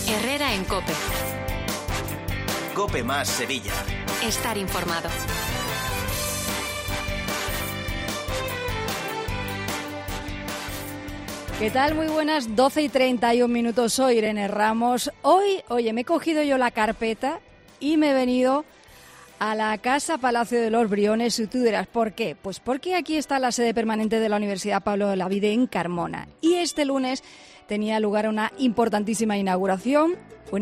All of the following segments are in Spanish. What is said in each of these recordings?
Herrera en COPE. COPE más Sevilla. Estar informado. ¿Qué tal? Muy buenas, 12:31. Soy Irene Ramos. Hoy, me he cogido yo la carpeta y me he venido a la Casa Palacio de los Briones y tú dirás, ¿por qué? Pues porque aquí está la sede permanente de la Universidad Pablo de Olavide en Carmona. Y este lunes tenía lugar una importantísima inauguración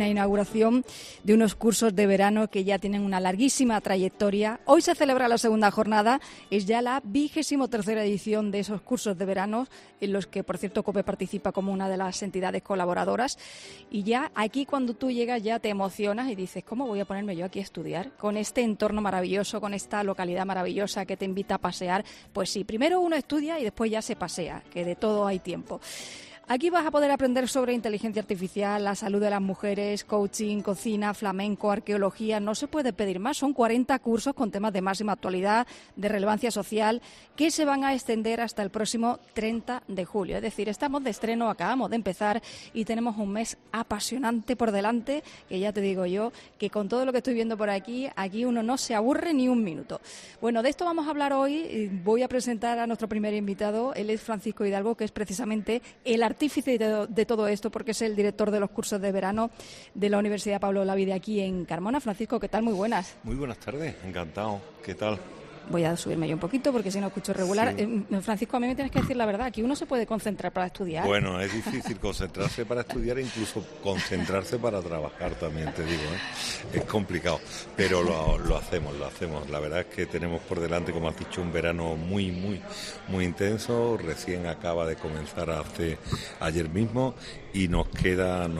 de unos cursos de verano que ya tienen una larguísima trayectoria. Hoy se celebra la segunda jornada, es ya la 23ª edición de esos cursos de verano, en los que, por cierto, COPE participa como una de las entidades colaboradoras. Y ya aquí, cuando tú llegas, ya te emocionas y dices, ¿cómo voy a ponerme yo aquí a estudiar? Con este entorno maravilloso, con esta localidad maravillosa que te invita a pasear. Pues sí, primero uno estudia y después ya se pasea, que de todo hay tiempo. Aquí vas a poder aprender sobre inteligencia artificial, la salud de las mujeres, coaching, cocina, flamenco, arqueología. No se puede pedir más. Son 40 cursos con temas de máxima actualidad, de relevancia social, que se van a extender hasta el próximo 30 de julio. Es decir, estamos de estreno, acabamos de empezar y tenemos un mes apasionante por delante, que ya te digo yo, que con todo lo que estoy viendo por aquí uno no se aburre ni un minuto. Bueno, de esto vamos a hablar hoy. Voy a presentar a nuestro primer invitado. Él es Francisco Hidalgo, que es precisamente el artífice de todo esto, porque es el director de los cursos de verano de la Universidad Pablo Olavide aquí en Carmona. Francisco, ¿qué tal? Muy buenas. Muy buenas tardes, encantado. ¿Qué tal? Voy a subirme yo un poquito porque si no escucho regular. Sí. Francisco, a mí me tienes que decir la verdad, aquí uno se puede concentrar para estudiar. Bueno, es difícil concentrarse para estudiar e incluso concentrarse para trabajar también, te digo, ¿eh? Es complicado, pero lo hacemos. La verdad es que tenemos por delante, como has dicho, un verano muy intenso. Recién acaba de comenzar ayer mismo y nos quedan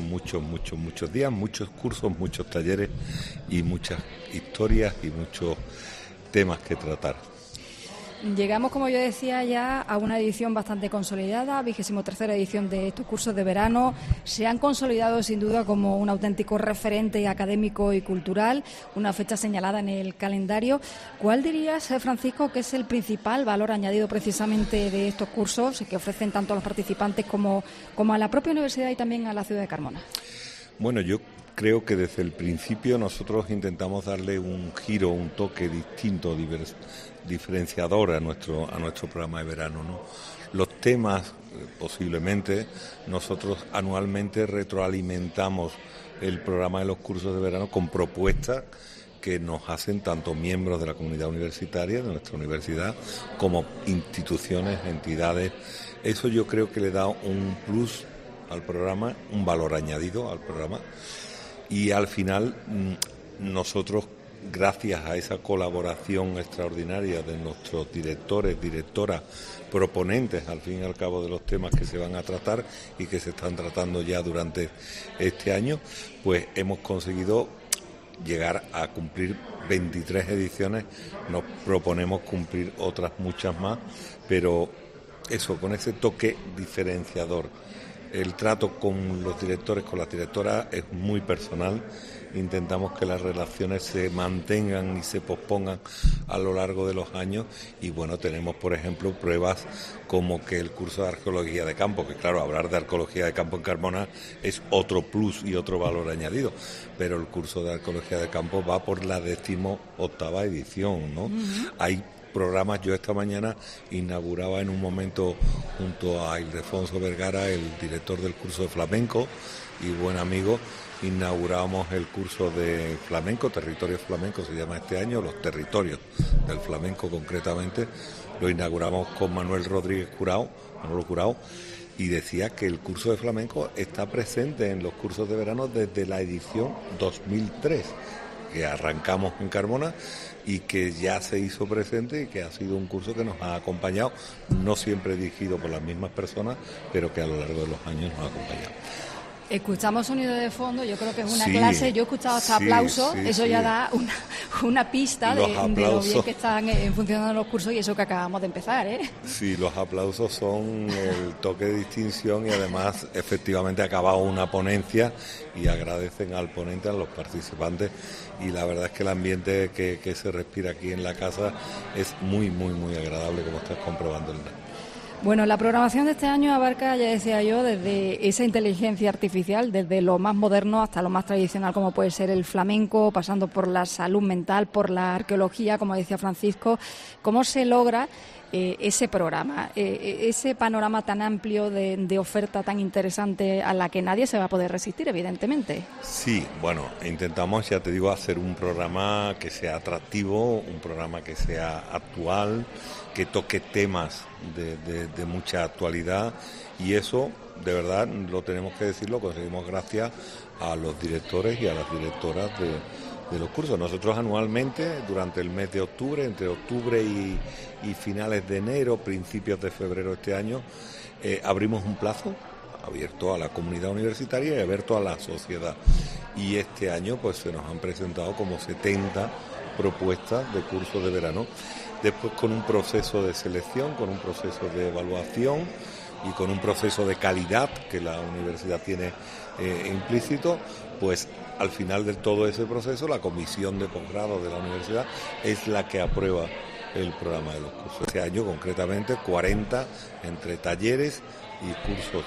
muchos días, muchos cursos, muchos talleres y muchas historias y muchos temas que tratar. Llegamos, como yo decía, ya a una edición bastante consolidada, 23ª edición de estos cursos de verano. Se han consolidado sin duda como un auténtico referente académico y cultural, una fecha señalada en el calendario. ¿Cuál dirías, Francisco, que es el principal valor añadido precisamente de estos cursos que ofrecen tanto a los participantes como a la propia universidad y también a la ciudad de Carmona? Bueno, yo creo que desde el principio nosotros intentamos darle un giro, un toque distinto, diferenciador a nuestro programa de verano, ¿no? Los temas, posiblemente, nosotros anualmente retroalimentamos el programa de los cursos de verano con propuestas que nos hacen tanto miembros de la comunidad universitaria, de nuestra universidad, como instituciones, entidades. Eso yo creo que le da un plus al programa, un valor añadido al programa. Y al final nosotros, gracias a esa colaboración extraordinaria de nuestros directores, directoras, proponentes al fin y al cabo de los temas que se van a tratar y que se están tratando ya durante este año, pues hemos conseguido llegar a cumplir 23 ediciones. Nos proponemos cumplir otras muchas más, pero eso, con ese toque diferenciador. El trato con los directores, con las directoras, es muy personal. Intentamos que las relaciones se mantengan y se pospongan a lo largo de los años. Y bueno, tenemos, por ejemplo, pruebas como que el curso de arqueología de campo, que claro, hablar de arqueología de campo en Carmona es otro plus y otro valor añadido. Pero el curso de arqueología de campo va por la 18ª edición, ¿no? Uh-huh. Hay programas. Yo esta mañana inauguraba en un momento junto a Ildefonso Vergara, el director del curso de flamenco y buen amigo, inauguramos el curso de flamenco, Territorios Flamencos se llama este año, los territorios del flamenco concretamente, lo inauguramos con Manuel Rodríguez Curao, y decía que el curso de flamenco está presente en los cursos de verano desde la edición 2003, que arrancamos en Carmona y que ya se hizo presente y que ha sido un curso que nos ha acompañado, no siempre dirigido por las mismas personas, pero que a lo largo de los años nos ha acompañado. Escuchamos sonido de fondo, yo creo que es una clase, yo he escuchado hasta aplausos, eso ya da una pista de lo bien que están funcionando los cursos y eso que acabamos de empezar, ¿eh? Sí, los aplausos son el toque de distinción y además efectivamente ha acabado una ponencia y agradecen al ponente, a los participantes, y la verdad es que el ambiente que se respira aquí en la casa es muy agradable, como estás comprobando, Linda. Bueno, la programación de este año abarca, ya decía yo, desde esa inteligencia artificial, desde lo más moderno hasta lo más tradicional, como puede ser el flamenco, pasando por la salud mental, por la arqueología, como decía Francisco. ¿Cómo se logra ese programa, ese panorama tan amplio de oferta tan interesante a la que nadie se va a poder resistir, evidentemente? Sí, bueno, intentamos, ya te digo, hacer un programa que sea atractivo, un programa que sea actual, que toque temas de mucha actualidad, y eso, de verdad, lo tenemos que decir, lo conseguimos gracias a los directores y a las directoras de los cursos. Nosotros anualmente, durante el mes de octubre, entre octubre y finales de enero, principios de febrero de este año, abrimos un plazo abierto a la comunidad universitaria y abierto a la sociedad. Y este año pues se nos han presentado como 70 propuestas de cursos de verano, después con un proceso de selección, con un proceso de evaluación y con un proceso de calidad que la universidad tiene implícito. Pues al final de todo ese proceso, la comisión de posgrado de la universidad es la que aprueba el programa de los cursos. Este año, concretamente, 40 entre talleres y cursos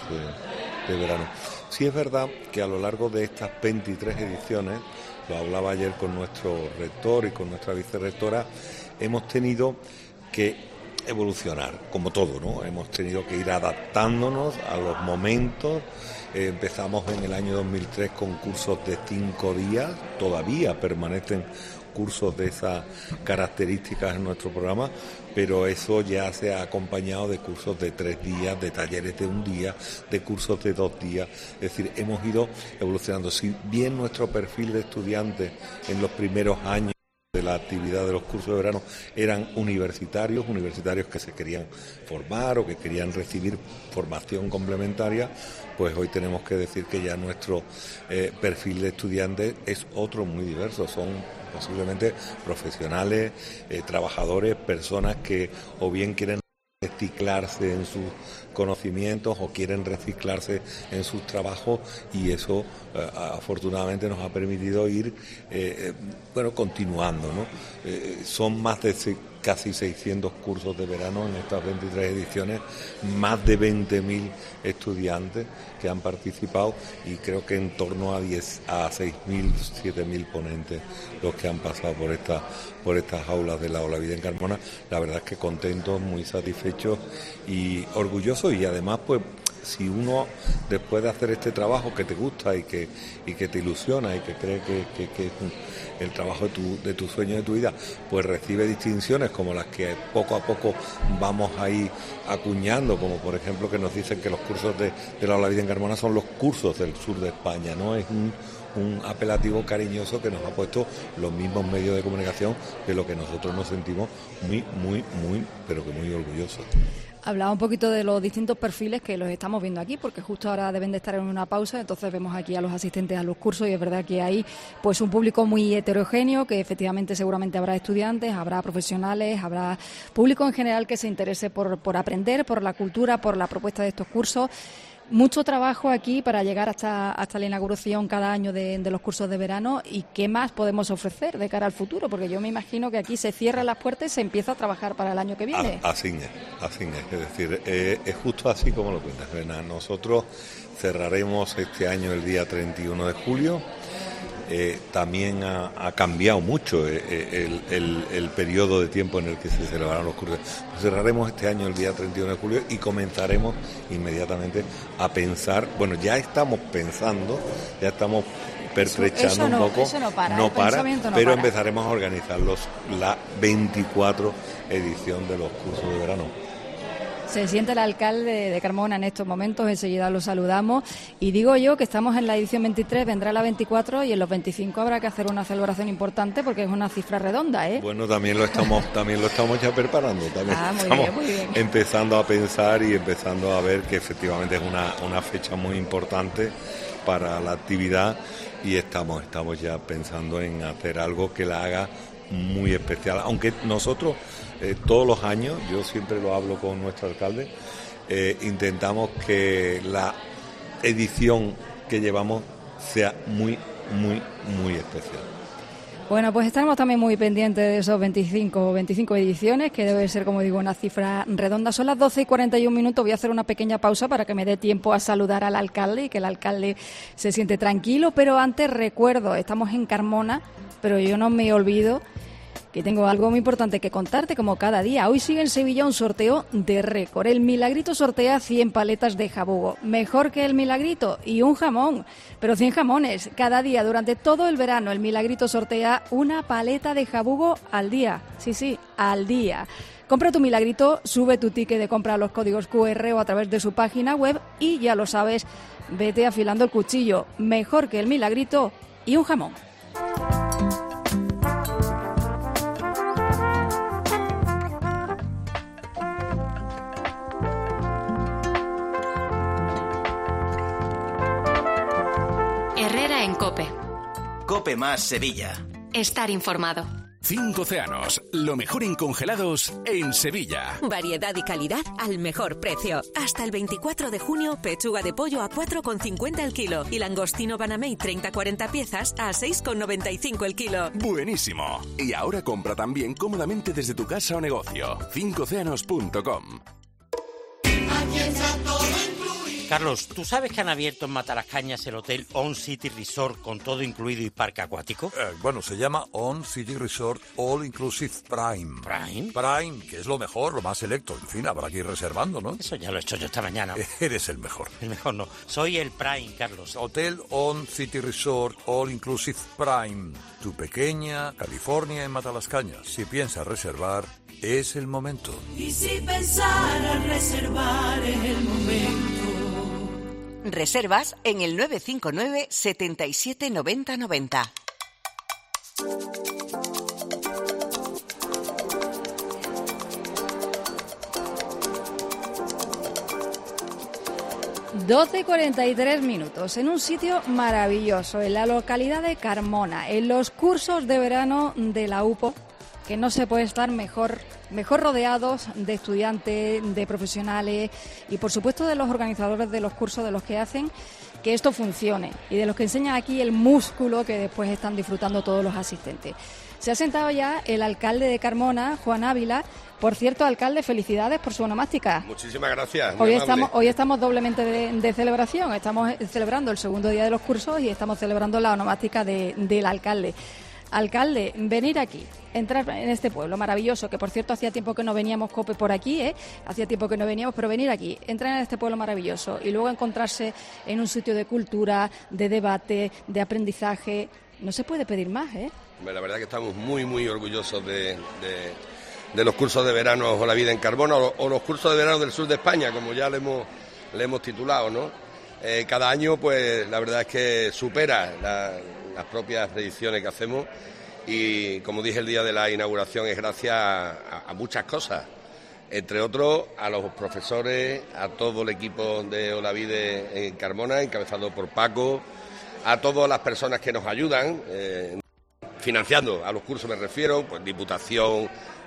de verano. Sí es verdad que a lo largo de estas 23 ediciones, lo hablaba ayer con nuestro rector y con nuestra vicerrectora, hemos tenido que evolucionar, como todo, ¿no? Hemos tenido que ir adaptándonos a los momentos. Empezamos en el año 2003 con cursos de 5 días, todavía permanecen cursos de esas características en nuestro programa, pero eso ya se ha acompañado de cursos de 3 días, de talleres de 1 día, de cursos de 2 días. Es decir, hemos ido evolucionando. Si bien nuestro perfil de estudiantes en los primeros años de la actividad de los cursos de verano eran universitarios que se querían formar o que querían recibir formación complementaria, pues hoy tenemos que decir que ya nuestro perfil de estudiantes es otro muy diverso. Son posiblemente profesionales, trabajadores, personas que o bien quieren reciclarse en sus conocimientos o quieren reciclarse en sus trabajos, y eso afortunadamente nos ha permitido ir continuando, ¿no? Son más de casi 600 cursos de verano en estas 23 ediciones, más de 20.000 estudiantes que han participado, y creo que en torno a 6.000, 7.000 ponentes los que han pasado por estas aulas de la Olavide en Carmona. La verdad es que contentos, muy satisfechos y orgullosos, y además pues si uno, después de hacer este trabajo que te gusta y que te ilusiona y que cree que es el trabajo de tu sueño, de tu vida, pues recibe distinciones como las que poco a poco vamos ahí acuñando, como por ejemplo que nos dicen que los cursos de la Olavide en Carmona son los cursos del sur de España, ¿no? Es un apelativo cariñoso que nos ha puesto los mismos medios de comunicación, de lo que nosotros nos sentimos muy, pero que muy orgullosos. Hablaba un poquito de los distintos perfiles que los estamos viendo aquí, porque justo ahora deben de estar en una pausa, entonces vemos aquí a los asistentes a los cursos, y es verdad que hay pues un público muy heterogéneo, que efectivamente seguramente habrá estudiantes, habrá profesionales, habrá público en general que se interese por aprender, por la cultura, por la propuesta de estos cursos. Mucho trabajo aquí para llegar hasta la inauguración cada año de los cursos de verano. ¿Y qué más podemos ofrecer de cara al futuro? Porque yo me imagino que aquí se cierran las puertas y se empieza a trabajar para el año que viene. Así es. Es decir, es justo así como lo cuentas, Elena. Nosotros cerraremos este año el día 31 de julio. También ha cambiado mucho el periodo de tiempo en el que se celebrarán los cursos. Cerraremos este año el día 31 de julio y comenzaremos inmediatamente a pensar, bueno, ya estamos pensando, ya estamos pertrechando un poco, no para, pero empezaremos a organizar la 24 edición de los cursos de verano. Se siente el alcalde de Carmona en estos momentos, enseguida lo saludamos. Y digo yo que estamos en la edición 23, vendrá la 24 y en los 25 habrá que hacer una celebración importante porque es una cifra redonda, ¿eh? Bueno, también lo estamos ya preparando, muy bien. Empezando a pensar y empezando a ver que efectivamente es una fecha muy importante para la actividad, y estamos ya pensando en hacer algo que la haga muy especial, aunque nosotros todos los años, yo siempre lo hablo con nuestro alcalde, intentamos que la edición que llevamos sea muy especial. Bueno, pues estamos también muy pendientes de esos 25 ediciones, que debe ser, como digo, una cifra redonda. Son las 12:41. Voy a hacer una pequeña pausa para que me dé tiempo a saludar al alcalde y que el alcalde se siente tranquilo. Pero antes recuerdo, estamos en Carmona, pero yo no me olvido que tengo algo muy importante que contarte, como cada día. Hoy sigue en Sevilla un sorteo de récord. El Milagrito sortea 100 paletas de jabugo. Mejor que el Milagrito, y un jamón, pero 100 jamones. Cada día, durante todo el verano, el Milagrito sortea una paleta de jabugo al día. Sí, al día. Compra tu Milagrito, sube tu ticket de compra a los códigos QR o a través de su página web y ya lo sabes, vete afilando el cuchillo. Mejor que el Milagrito y un jamón. Herrera en COPE. COPE más Sevilla. Estar informado. 5 Océanos, lo mejor en congelados en Sevilla. Variedad y calidad al mejor precio. Hasta el 24 de junio, pechuga de pollo a 4,50 el kilo y langostino Banamey 30-40 piezas a 6,95 el kilo. Buenísimo. Y ahora compra también cómodamente desde tu casa o negocio. 5oceanos.com. Carlos, ¿tú sabes que han abierto en Matalascañas el hotel On City Resort con todo incluido y parque acuático? Bueno, se llama On City Resort All Inclusive Prime. ¿Prime? Prime, que es lo mejor, lo más selecto. En fin, habrá que ir reservando, ¿no? Eso ya lo he hecho yo esta mañana. Eres el mejor. El mejor no, soy el Prime, Carlos. Hotel On City Resort All Inclusive Prime. Tu pequeña California en Matalascañas. Si piensas reservar, es el momento. Y si pensar a reservar es el momento. Reservas en el 959 77 90 90. ...12:43... en un sitio maravilloso, en la localidad de Carmona, en los cursos de verano de la UPO, que no se puede estar mejor rodeados de estudiantes, de profesionales y, por supuesto, de los organizadores de los cursos, de los que hacen que esto funcione y de los que enseñan aquí el músculo que después están disfrutando todos los asistentes. Se ha sentado ya el alcalde de Carmona, Juan Ávila. Por cierto, alcalde, felicidades por su onomástica. Muchísimas gracias. Hoy estamos doblemente de celebración. Estamos celebrando el segundo día de los cursos y estamos celebrando la onomástica del alcalde. Alcalde, venir aquí, entrar en este pueblo maravilloso, que por cierto hacía tiempo que no veníamos, COPE, por aquí, hacía tiempo que no veníamos, pero venir aquí, entrar en este pueblo maravilloso y luego encontrarse en un sitio de cultura, de debate, de aprendizaje, no se puede pedir más, ¿eh? La verdad que estamos muy, muy orgullosos de los cursos de verano o la vida en Carmona o los cursos de verano del sur de España, como ya le hemos titulado, ¿no? Cada año, pues la verdad es que supera las propias ediciones que hacemos y, como dije el día de la inauguración, es gracias a muchas cosas, entre otros a los profesores, a todo el equipo de Olavide en Carmona, encabezado por Paco, a todas las personas que nos ayudan, financiando a los cursos me refiero, pues Diputación,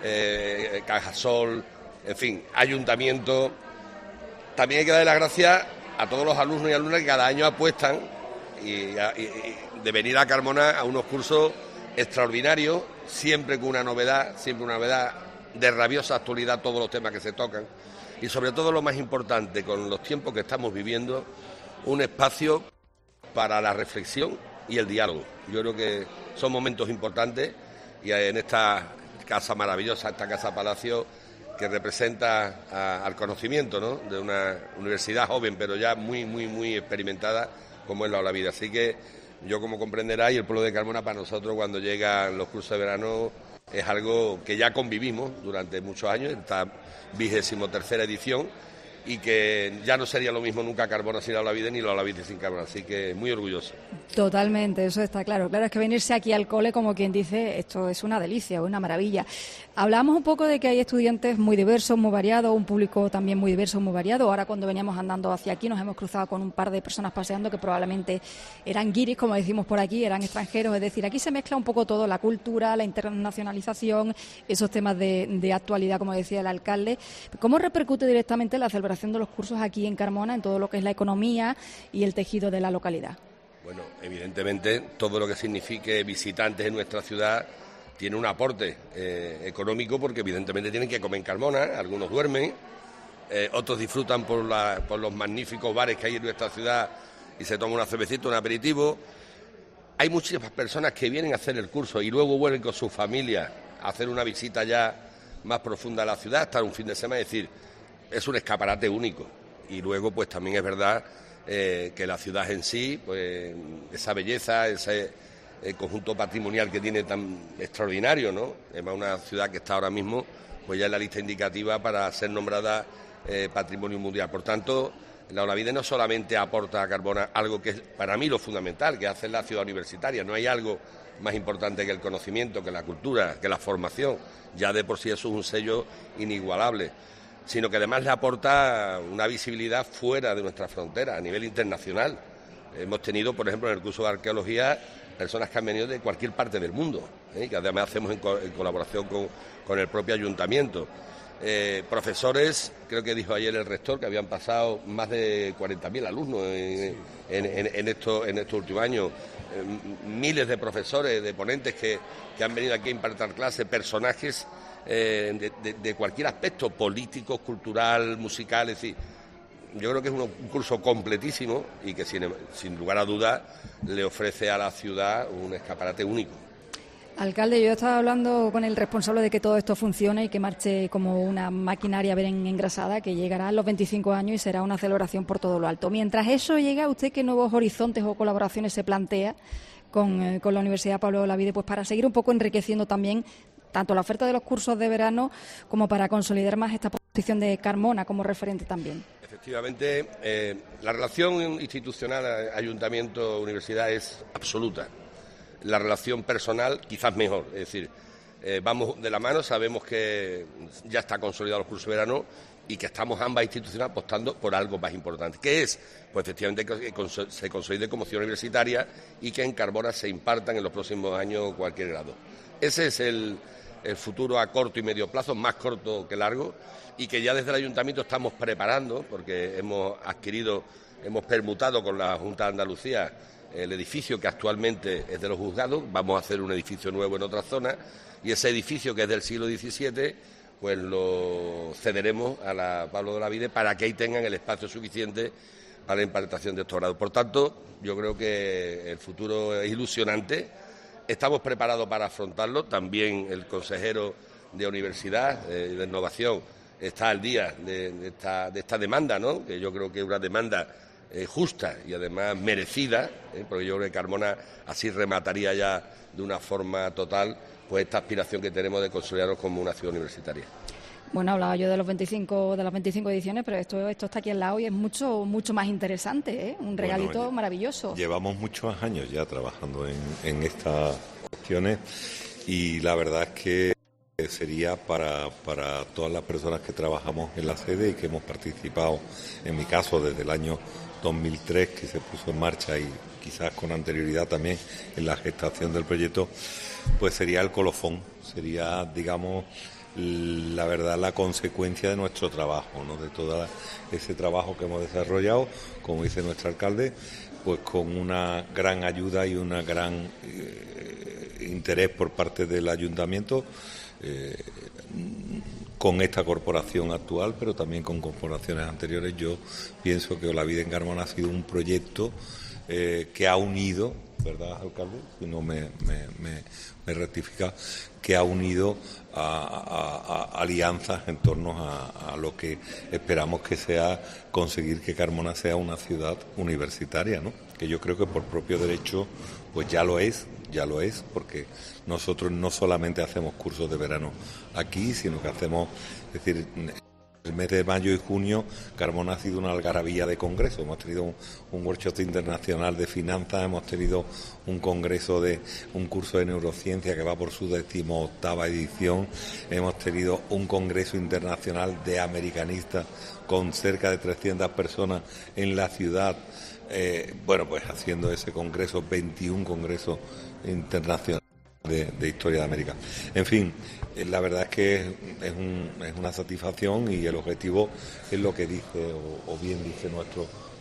Cajasol, en fin, Ayuntamiento. También hay que darle las gracias a todos los alumnos y alumnas que cada año apuestan y de venir a Carmona a unos cursos extraordinarios, siempre con una novedad de rabiosa actualidad, todos los temas que se tocan y sobre todo lo más importante, con los tiempos que estamos viviendo, un espacio para la reflexión y el diálogo. Yo creo que son momentos importantes y en esta casa maravillosa, esta casa palacio, que representa al conocimiento, ¿no?, de una universidad joven, pero ya muy, muy, muy experimentada, como es la Olavide. Así que yo, como comprenderá, y el pueblo de Carmona, para nosotros, cuando llegan los cursos de verano, es algo que ya convivimos durante muchos años, esta 23ª edición, y que ya no sería lo mismo nunca Carmona sin la Olavide ni la Olavide sin Carmona, así que muy orgulloso. Totalmente, eso está claro. Claro, es que venirse aquí al cole, como quien dice, esto es una delicia, una maravilla. Hablamos un poco de que hay estudiantes muy diversos, muy variados, un público también muy diverso, muy variado. Ahora, cuando veníamos andando hacia aquí, nos hemos cruzado con un par de personas paseando que probablemente eran guiris, como decimos por aquí, eran extranjeros. Es decir, aquí se mezcla un poco todo, la cultura, la internacionalización, esos temas de actualidad, como decía el alcalde. ¿Cómo repercute directamente la celebración de los cursos aquí en Carmona en todo lo que es la economía y el tejido de la localidad? Bueno, evidentemente todo lo que signifique visitantes en nuestra ciudad tiene un aporte económico, porque evidentemente tienen que comer en Carmona, algunos duermen, otros disfrutan por los magníficos bares que hay en nuestra ciudad y se toman una cervecita, un aperitivo. Hay muchísimas personas que vienen a hacer el curso y luego vuelven con sus familias a hacer una visita ya más profunda a la ciudad, estar un fin de semana, es decir, es un escaparate único. Y luego pues también es verdad que la ciudad en sí, pues esa belleza, ese conjunto patrimonial que tiene tan extraordinario, ¿no? Es una ciudad que está ahora mismo pues ya en la lista indicativa para ser nombrada Patrimonio Mundial. Por tanto, la Olavide no solamente aporta a Carmona algo que es para mí lo fundamental, que hace la ciudad universitaria. No hay algo más importante que el conocimiento, que la cultura, que la formación. Ya de por sí eso es un sello inigualable, sino que además le aporta una visibilidad fuera de nuestra frontera, a nivel internacional. Hemos tenido, por ejemplo, en el curso de arqueología, personas que han venido de cualquier parte del mundo, que además hacemos en colaboración con el propio ayuntamiento. Profesores, creo que dijo ayer el rector que habían pasado más de 40.000 alumnos en estos últimos años, miles de profesores, de ponentes que han venido aquí a impartir clases, personajes de cualquier aspecto, político, cultural, musical, es decir, yo creo que es un curso completísimo y que sin lugar a dudas le ofrece a la ciudad un escaparate único. Alcalde, yo estaba hablando con el responsable de que todo esto funcione y que marche como una maquinaria bien engrasada, que llegará a los 25 años y será una celebración por todo lo alto. Mientras eso llega, ¿usted qué nuevos horizontes o colaboraciones se plantea con la Universidad Pablo de Olavide, pues para seguir un poco enriqueciendo también tanto la oferta de los cursos de verano como para consolidar más esta posición de Carmona como referente también? Efectivamente, la relación institucional ayuntamiento-universidad es absoluta. La relación personal quizás mejor, es decir, vamos de la mano, sabemos que ya está consolidado el curso de verano y que estamos ambas instituciones apostando por algo más importante. ¿Qué es? Pues efectivamente que se consolide como ciudad universitaria y que en Carmona se impartan en los próximos años cualquier grado. Ese es el futuro a corto y medio plazo, más corto que largo, y que ya desde el ayuntamiento estamos preparando, porque hemos permutado con la Junta de Andalucía el edificio que actualmente es de los juzgados. Vamos a hacer un edificio nuevo en otra zona y ese edificio que es del siglo XVII pues lo cederemos a la Pablo de Olavide para que ahí tengan el espacio suficiente para la impartación de estos grados. Por tanto, yo creo que el futuro es ilusionante, estamos preparados para afrontarlo. También el consejero de Universidad y de Innovación está al día de esta demanda, ¿no? Que yo creo que es una demanda justa y además merecida, porque yo creo que Carmona así remataría ya de una forma total pues esta aspiración que tenemos de consolidarnos como una ciudad universitaria. Bueno, hablaba yo de las 25 ediciones, pero esto está aquí al lado y es mucho más interesante, ¿eh? Un regalito maravilloso. Llevamos muchos años ya trabajando en estas cuestiones y la verdad es que sería para todas las personas que trabajamos en la sede y que hemos participado, en mi caso desde el año 2003 que se puso en marcha y quizás con anterioridad también en la gestación del proyecto, pues sería el colofón, sería, digamos, la verdad, la consecuencia de nuestro trabajo, ¿no? De todo ese trabajo que hemos desarrollado, como dice nuestro alcalde, pues con una gran ayuda y un gran interés por parte del ayuntamiento, con esta corporación actual, pero también con corporaciones anteriores. Yo pienso que Olavide en Carmona ha sido un proyecto que ha unido, ¿verdad, alcalde? Si no me rectifica, que ha unido a alianzas en torno a lo que esperamos que sea conseguir que Carmona sea una ciudad universitaria, ¿no? Que yo creo que por propio derecho pues ya lo es, porque nosotros no solamente hacemos cursos de verano aquí, sino que hacemos, es decir, el mes de mayo y junio Carmona ha sido una algarabía de congresos. Hemos tenido un workshop internacional de finanzas, hemos tenido un curso de neurociencia que va por su 18ª edición, hemos tenido un congreso internacional de americanistas con cerca de 300 personas en la ciudad, pues haciendo ese congreso, 21 congresos internacionales de historia de América. En fin, la verdad es que es una satisfacción y el objetivo es lo que dice o bien dice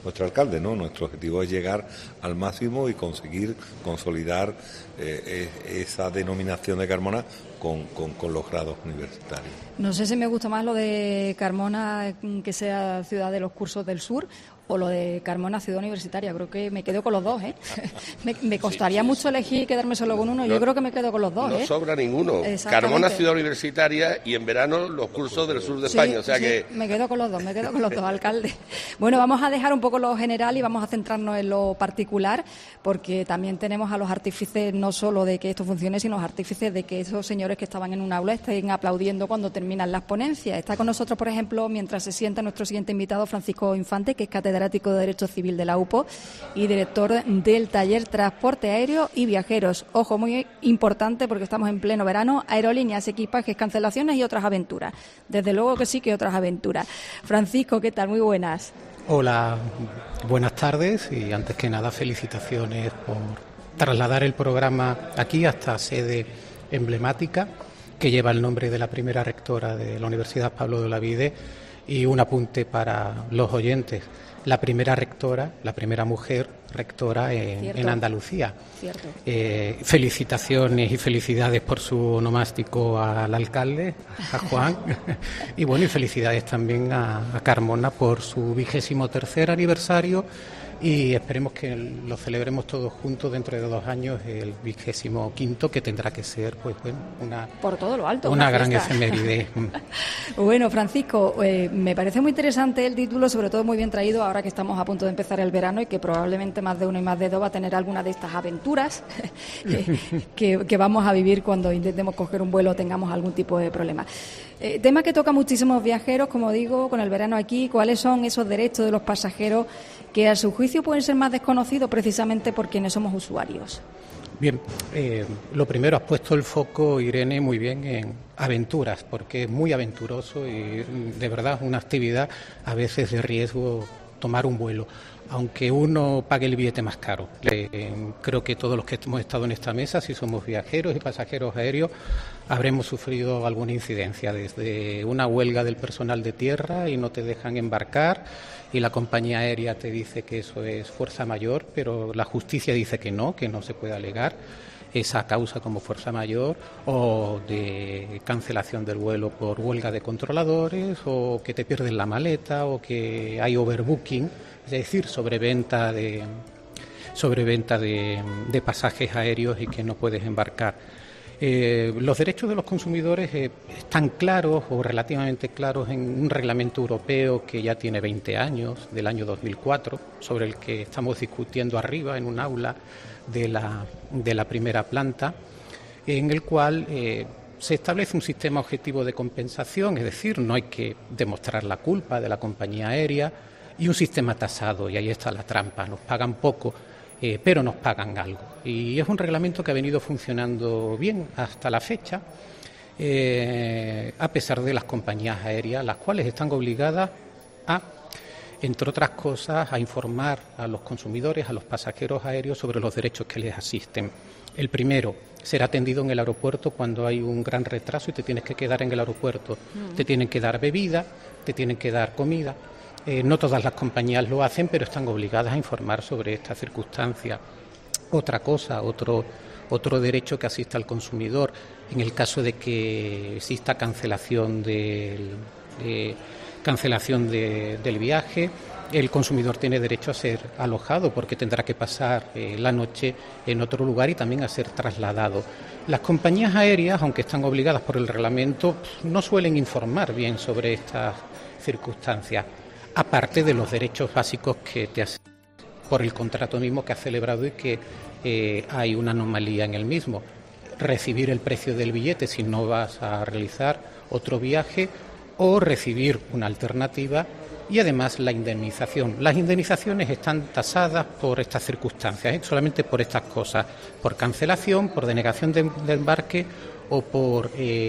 alcalde, ¿no? Nuestro objetivo es llegar al máximo y conseguir consolidar esa denominación de Carmona con los grados universitarios. No sé si me gusta más lo de Carmona, que sea ciudad de los cursos del sur, o lo de Carmona, ciudad universitaria. Creo que me quedo con los dos, ¿eh? me costaría mucho elegir quedarme solo con uno. Yo creo que me quedo con los dos, No sobra ninguno. Carmona, ciudad universitaria, y en verano los cursos del sur de España. O sea que me quedo con los dos, alcalde. Bueno, vamos a dejar un poco lo general y vamos a centrarnos en lo particular, porque también tenemos a los artífices, no solo de que esto funcione, sino los artífices de que esos señores que estaban en un aula estén aplaudiendo cuando terminan las ponencias. Está con nosotros, por ejemplo, mientras se sienta nuestro siguiente invitado, Francisco Infante, que es catedrático de Derecho Civil de la UPO y director del taller Transporte Aéreo y Viajeros. Ojo, muy importante, porque estamos en pleno verano: aerolíneas, equipajes, cancelaciones y otras aventuras. Desde luego que sí, que otras aventuras. Francisco, ¿qué tal? Muy buenas. Hola, buenas tardes, y antes que nada felicitaciones por trasladar el programa aquí hasta sede emblemática que lleva el nombre de la primera rectora de la Universidad Pablo de Olavide. Y un apunte para los oyentes: la primera rectora, la primera mujer rectora en Andalucía. Cierto. Felicitaciones y felicidades por su onomástico al alcalde, a Juan. Y bueno, y felicidades también a Carmona por su 23º aniversario, y esperemos que lo celebremos todos juntos dentro de 2 años, el 25º, que tendrá que ser, pues bueno, por todo lo alto, una gran efeméride. Bueno, Francisco, me parece muy interesante el título, sobre todo muy bien traído ahora que estamos a punto de empezar el verano y que probablemente más de uno y más de dos va a tener alguna de estas aventuras que vamos a vivir cuando intentemos coger un vuelo o tengamos algún tipo de problema. Tema que toca muchísimos viajeros, como digo, con el verano aquí. ¿Cuáles son esos derechos de los pasajeros que a su juicio pueden ser más desconocidos precisamente por quienes somos usuarios? Bien, lo primero, has puesto el foco, Irene, muy bien en aventuras, porque es muy aventuroso y de verdad una actividad a veces de riesgo tomar un vuelo, aunque uno pague el billete más caro. Creo que todos los que hemos estado en esta mesa, si somos viajeros y pasajeros aéreos, habremos sufrido alguna incidencia, desde una huelga del personal de tierra y no te dejan embarcar, y la compañía aérea te dice que eso es fuerza mayor, pero la justicia dice que no se puede alegar esa causa como fuerza mayor, o de cancelación del vuelo por huelga de controladores, o que te pierden la maleta, o que hay overbooking, es decir, sobreventa de pasajes aéreos y que no puedes embarcar. Los derechos de los consumidores están claros o relativamente claros en un reglamento europeo que ya tiene 20 años, del año 2004, sobre el que estamos discutiendo arriba en un aula de la primera planta, en el cual se establece un sistema objetivo de compensación, es decir, no hay que demostrar la culpa de la compañía aérea, y un sistema tasado, y ahí está la trampa: nos pagan poco, pero nos pagan algo. Y es un reglamento que ha venido funcionando bien hasta la fecha, a pesar de las compañías aéreas, las cuales están obligadas a, entre otras cosas, a informar a los consumidores, a los pasajeros aéreos, sobre los derechos que les asisten. El primero, ser atendido en el aeropuerto cuando hay un gran retraso y te tienes que quedar en el aeropuerto. Te tienen que dar bebida, te tienen que dar comida. No todas las compañías lo hacen, pero están obligadas a informar sobre esta circunstancia. Otra cosa, otro derecho que asiste al consumidor, en el caso de que exista cancelación del viaje, el consumidor tiene derecho a ser alojado, porque tendrá que pasar la noche en otro lugar y también a ser trasladado. Las compañías aéreas, aunque están obligadas por el reglamento, no suelen informar bien sobre estas circunstancias, aparte de los derechos básicos que te hacen por el contrato mismo que has celebrado y que hay una anomalía en el mismo. Recibir el precio del billete si no vas a realizar otro viaje, o recibir una alternativa, y además la indemnización. Las indemnizaciones están tasadas por estas circunstancias, solamente por estas cosas: por cancelación, por denegación de embarque o por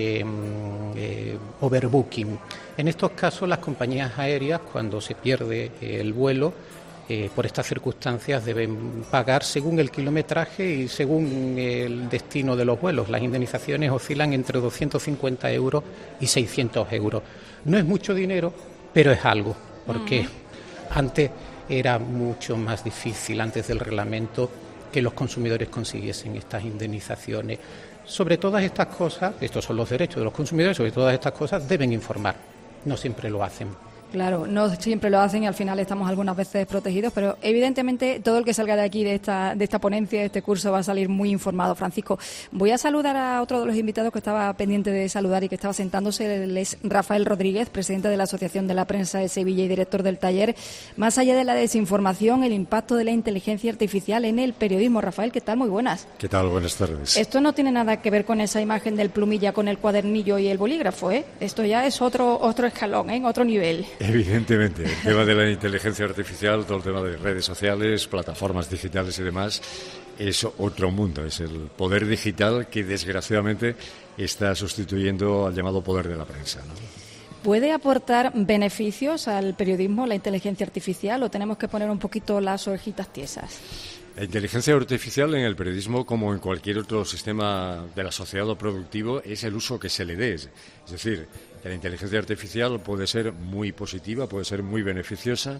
overbooking. En estos casos, las compañías aéreas, cuando se pierde el vuelo, por estas circunstancias deben pagar según el kilometraje y según el destino de los vuelos. Las indemnizaciones oscilan entre 250 euros y 600 euros. No es mucho dinero, pero es algo, porque antes era mucho más difícil antes del reglamento que los consumidores consiguiesen estas indemnizaciones. Sobre todas estas cosas, estos son los derechos de los consumidores, sobre todas estas cosas deben informar, no siempre lo hacen. Claro, no siempre lo hacen y al final estamos algunas veces protegidos, pero evidentemente todo el que salga de aquí, de esta ponencia, de este curso, va a salir muy informado. Francisco, voy a saludar a otro de los invitados que estaba pendiente de saludar y que estaba sentándose. Él es Rafael Rodríguez, presidente de la Asociación de la Prensa de Sevilla y director del taller Más allá de la desinformación, el impacto de la inteligencia artificial en el periodismo. Rafael, ¿qué tal? Muy buenas. ¿Qué tal? Buenas tardes. Esto no tiene nada que ver con esa imagen del plumilla con el cuadernillo y el bolígrafo, ¿eh? Esto ya es otro escalón, ¿eh? Otro nivel. Evidentemente, el tema de la inteligencia artificial, todo el tema de redes sociales, plataformas digitales y demás, es otro mundo, es el poder digital que desgraciadamente está sustituyendo al llamado poder de la prensa, ¿no? ¿Puede aportar beneficios al periodismo la inteligencia artificial o tenemos que poner un poquito las orejitas tiesas? La inteligencia artificial en el periodismo, como en cualquier otro sistema de la sociedad o productivo, es el uso que se le dé. Es decir, que la inteligencia artificial puede ser muy positiva, puede ser muy beneficiosa,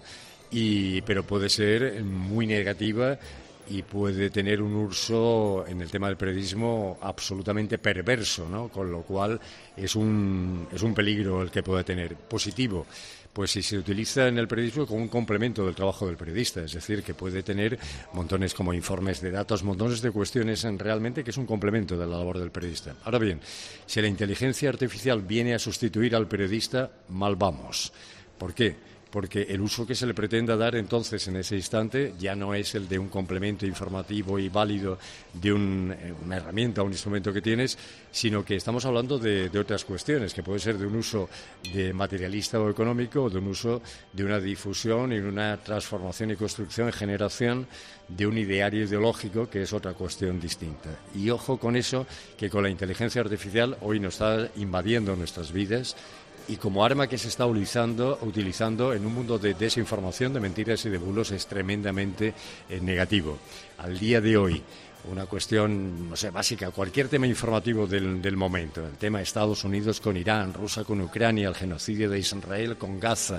pero puede ser muy negativa y puede tener un uso en el tema del periodismo absolutamente perverso, ¿no? Con lo cual es un peligro el que puede tener. Positivo, pues si se utiliza en el periodismo como un complemento del trabajo del periodista, es decir, que puede tener montones como informes de datos, montones de cuestiones realmente que es un complemento de la labor del periodista. Ahora bien, si la inteligencia artificial viene a sustituir al periodista, mal vamos. ¿Por qué? Porque el uso que se le pretenda dar entonces en ese instante ya no es el de un complemento informativo y válido de una herramienta, un instrumento que tienes, sino que estamos hablando de otras cuestiones, que puede ser de un uso de materialista o económico o de un uso de una difusión y una transformación y construcción, generación de un ideario ideológico, que es otra cuestión distinta. Y ojo con eso, que con la inteligencia artificial hoy nos está invadiendo nuestras vidas, y como arma que se está utilizando en un mundo de desinformación, de mentiras y de bulos es tremendamente negativo. Al día de hoy, una cuestión, no sé, básica, cualquier tema informativo del momento, el tema de Estados Unidos con Irán, Rusia con Ucrania, el genocidio de Israel con Gaza,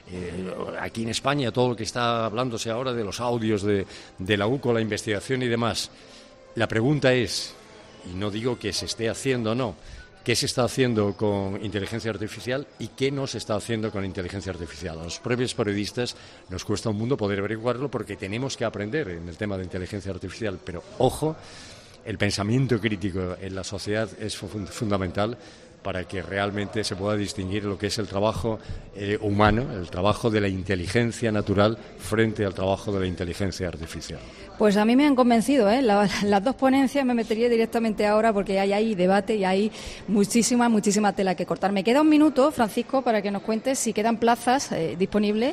aquí en España todo lo que está hablándose ahora de los audios de la UCO, la investigación y demás. La pregunta es, y no digo que se esté haciendo o no, ¿qué se está haciendo con inteligencia artificial y qué no se está haciendo con inteligencia artificial? A los propios periodistas nos cuesta un mundo poder averiguarlo porque tenemos que aprender en el tema de inteligencia artificial. Pero, ojo, el pensamiento crítico en la sociedad es fundamental para que realmente se pueda distinguir lo que es el trabajo humano, el trabajo de la inteligencia natural frente al trabajo de la inteligencia artificial. Pues a mí me han convencido, ¿eh? Las dos ponencias me metería directamente ahora porque hay debate y hay muchísima tela que cortar. Me queda un minuto, Francisco, para que nos cuentes si quedan plazas disponibles.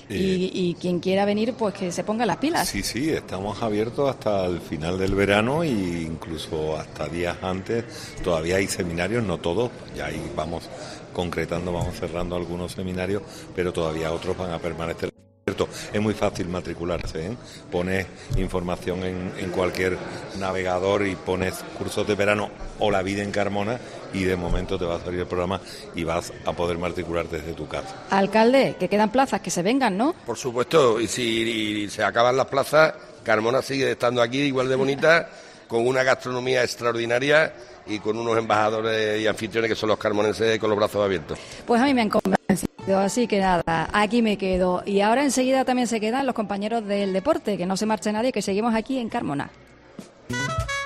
Y quien quiera venir, pues que se ponga las pilas. Sí, estamos abiertos hasta el final del verano e incluso hasta días antes. Todavía hay seminarios, no todos, ya ahí vamos concretando, vamos cerrando algunos seminarios, pero todavía otros van a permanecer. Es muy fácil matricularse, ¿eh? Pones información en cualquier navegador y pones cursos de verano o la vida en Carmona y de momento te va a salir el programa y vas a poder matricular desde tu casa. Alcalde, que quedan plazas, que se vengan, ¿no? Por supuesto, y si se acaban las plazas, Carmona sigue estando aquí igual de bonita, con una gastronomía extraordinaria y con unos embajadores y anfitriones que son los carmonenses con los brazos abiertos. Pues a mí me han convencido, así que nada, aquí me quedo. Y ahora enseguida también se quedan los compañeros del deporte, que no se marche nadie, que seguimos aquí en Carmona.